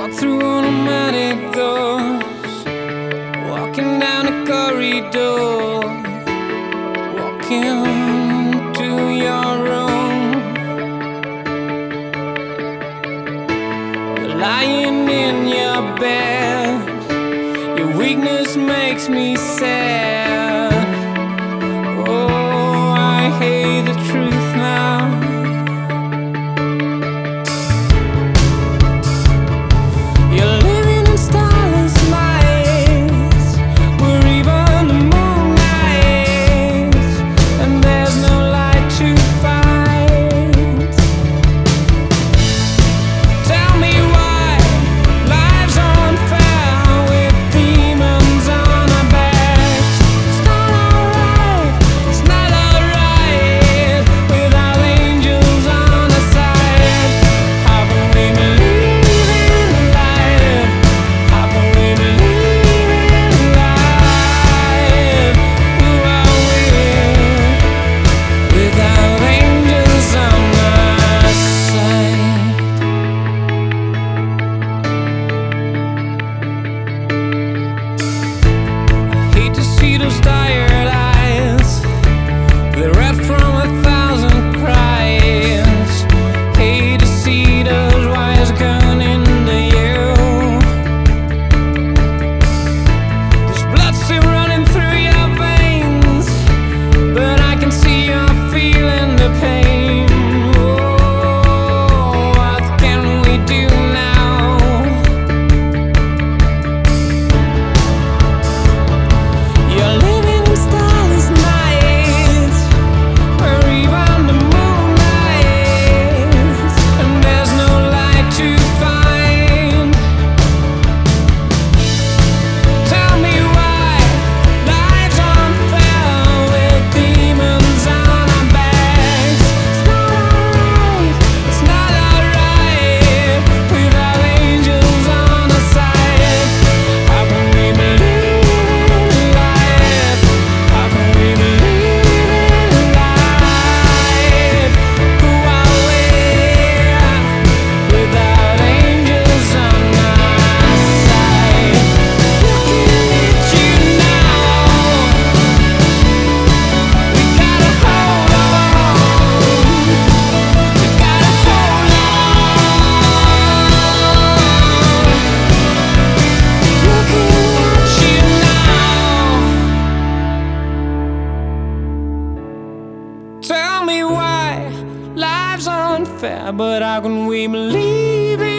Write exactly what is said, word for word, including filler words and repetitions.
walk through automatic doors, walking down a corridor, walking to your room. You're lying in your bed, your weakness makes me sad. Oh, I hate the truth now. Those tired eyes, they're red from a thousand cries. Hate to see those wires going into you. There's blood still running through your veins, but I can see you're feeling the pain. Oh, what can we do now? You're living in starless nights, where even the moonlight, and there's no light to find. Tell me why life's unfair with demons on our backs. It's not alright, it's not alright without angels on our side. How can we believe in life? How can we believe in life? Who are we without angels on our side? Looking at you now, we gotta hold on. We gotta hold on. Looking at you now. Tell me why life's unfair, but how can we believe in